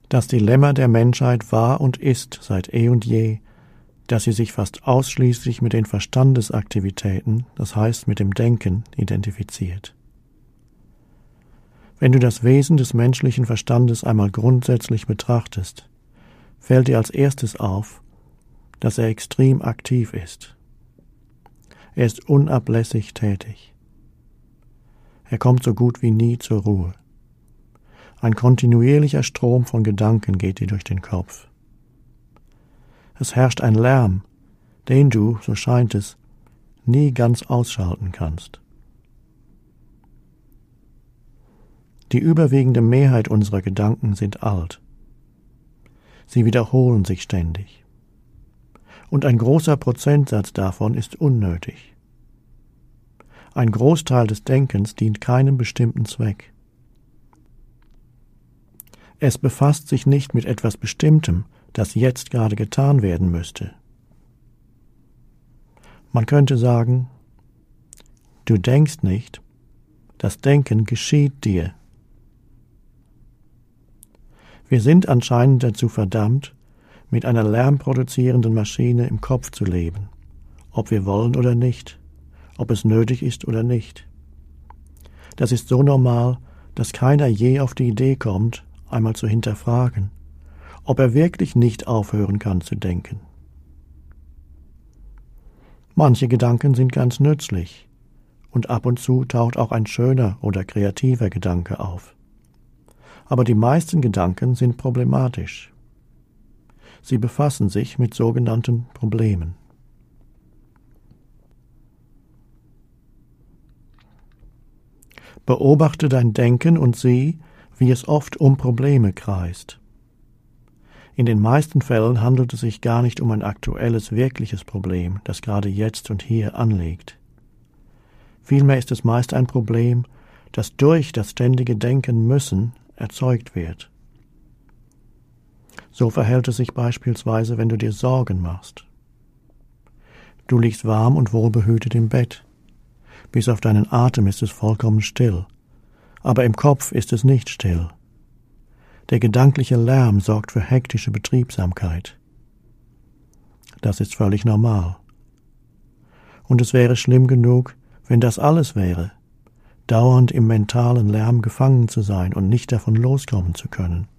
Das Dilemma der Menschheit war und ist seit eh und je, dass sie sich fast ausschließlich mit den Verstandesaktivitäten, das heißt mit dem Denken, identifiziert. Wenn du das Wesen des menschlichen Verstandes einmal grundsätzlich betrachtest, fällt dir als erstes auf, dass er extrem aktiv ist. Er ist unablässig tätig. Er kommt so gut wie nie zur Ruhe. Ein kontinuierlicher Strom von Gedanken geht dir durch den Kopf. Es herrscht ein Lärm, den du, so scheint es, nie ganz ausschalten kannst. Die überwiegende Mehrheit unserer Gedanken sind alt. Sie wiederholen sich ständig. Und ein großer Prozentsatz davon ist unnötig. Ein Großteil des Denkens dient keinem bestimmten Zweck. Es befasst sich nicht mit etwas Bestimmtem, das jetzt gerade getan werden müsste. Man könnte sagen, du denkst nicht, das Denken geschieht dir. Wir sind anscheinend dazu verdammt, mit einer lärmproduzierenden Maschine im Kopf zu leben, ob wir wollen oder nicht, ob es nötig ist oder nicht. Das ist so normal, dass keiner je auf die Idee kommt, einmal zu hinterfragen, ob er wirklich nicht aufhören kann zu denken. Manche Gedanken sind ganz nützlich, und ab und zu taucht auch ein schöner oder kreativer Gedanke auf. Aber die meisten Gedanken sind problematisch. Sie befassen sich mit sogenannten Problemen. Beobachte dein Denken und sieh, wie es oft um Probleme kreist. In den meisten Fällen handelt es sich gar nicht um ein aktuelles, wirkliches Problem, das gerade jetzt und hier anliegt. Vielmehr ist es meist ein Problem, das durch das ständige Denken müssen erzeugt wird. So verhält es sich beispielsweise, wenn du dir Sorgen machst. Du liegst warm und wohlbehütet im Bett. Bis auf deinen Atem ist es vollkommen still, aber im Kopf ist es nicht still. Der gedankliche Lärm sorgt für hektische Betriebsamkeit. Das ist völlig normal. Und es wäre schlimm genug, wenn das alles wäre, dauernd im mentalen Lärm gefangen zu sein und nicht davon loskommen zu können.